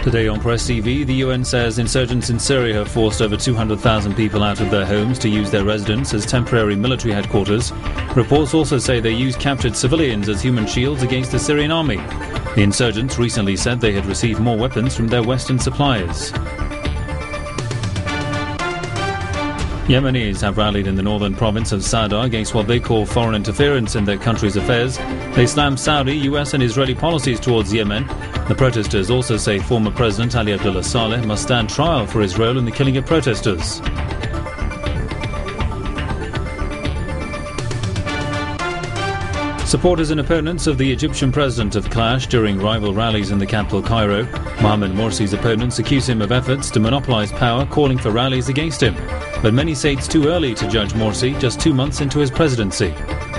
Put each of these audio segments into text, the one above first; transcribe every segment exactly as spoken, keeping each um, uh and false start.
Today on Press T V, the U N says insurgents in Syria have forced over two hundred thousand people out of their homes to use their residence as temporary military headquarters. Reports also say they use captured civilians as human shields against the Syrian army. The insurgents recently said they had received more weapons from their Western suppliers. Yemenis have rallied in the northern province of Sada against what they call foreign interference in their country's affairs. They slam Saudi, U S and Israeli policies towards Yemen. The protesters also say former President Ali Abdullah Saleh must stand trial for his role in the killing of protesters. Supporters and opponents of the Egyptian president have clashed during rival rallies in the capital Cairo. Mohamed Morsi's opponents accuse him of efforts to monopolize power, calling for rallies against him. But many say it's too early to judge Morsi just two months into his presidency.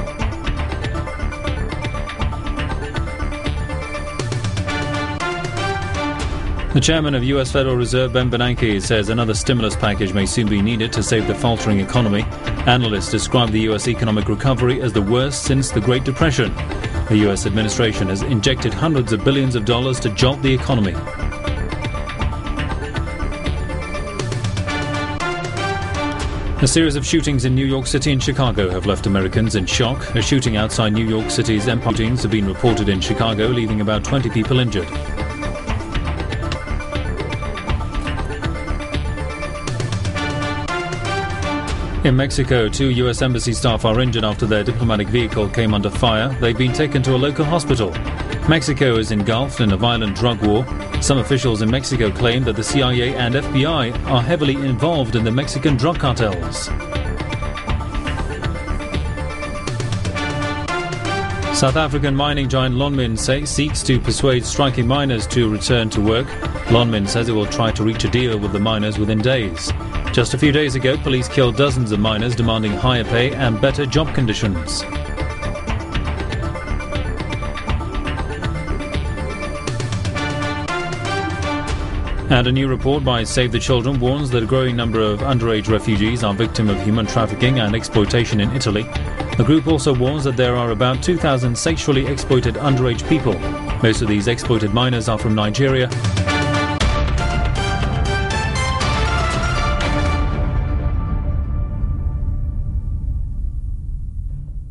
The chairman of U S Federal Reserve, Ben Bernanke, says another stimulus package may soon be needed to save the faltering economy. Analysts describe the U S economic recovery as the worst since the Great Depression. The U S administration has injected hundreds of billions of dollars to jolt the economy. A series of shootings in New York City and Chicago have left Americans in shock. A shooting outside New York City's Empire shootings have been reported in Chicago, leaving about twenty people injured. In Mexico, two U S embassy staff are injured after their diplomatic vehicle came under fire. They've been taken to a local hospital. Mexico is engulfed in a violent drug war. Some officials in Mexico claim that the C I A and F B I are heavily involved in the Mexican drug cartels. South African mining giant Lonmin say, seeks to persuade striking miners to return to work. Lonmin says it will try to reach a deal with the miners within days. Just a few days ago, police killed dozens of miners demanding higher pay and better job conditions. And a new report by Save the Children warns that a growing number of underage refugees are victims of human trafficking and exploitation in Italy. The group also warns that there are about two thousand sexually exploited underage people. Most of these exploited minors are from Nigeria.